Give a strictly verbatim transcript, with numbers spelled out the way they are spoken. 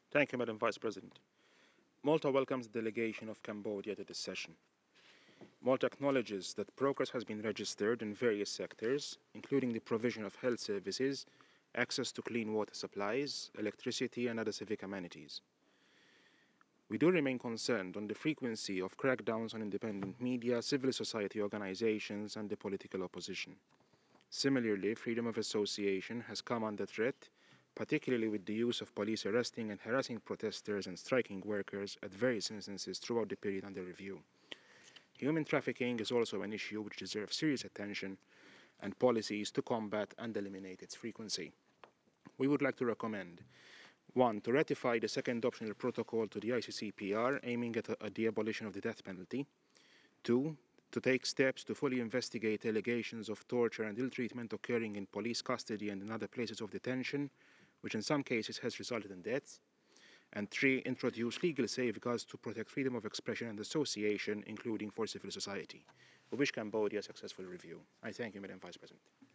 Thank you, Madam Vice President. Malta welcomes the delegation of Cambodia to this session. Malta acknowledges that progress has been registered in various sectors, including the provision of health services, access to clean water supplies, electricity, and other civic amenities. We do remain concerned on the frequency of crackdowns on independent media, civil society organizations, and the political opposition. Similarly, freedom of association has come under threat, particularly with the use of police arresting and harassing protesters and striking workers at various instances throughout the period under review. Human trafficking is also an issue which deserves serious attention and policies to combat and eliminate its frequency. We would like to recommend one. To ratify the second optional protocol to the I C C P R aiming at, a, at the abolition of the death penalty. two. To take steps to fully investigate allegations of torture and ill treatment occurring in police custody and in other places of detention, which in some cases has resulted in deaths. And three. Introduce legal safeguards to protect freedom of expression and association, including for civil society. We wish Cambodia a successful review. I thank you, Madam Vice President.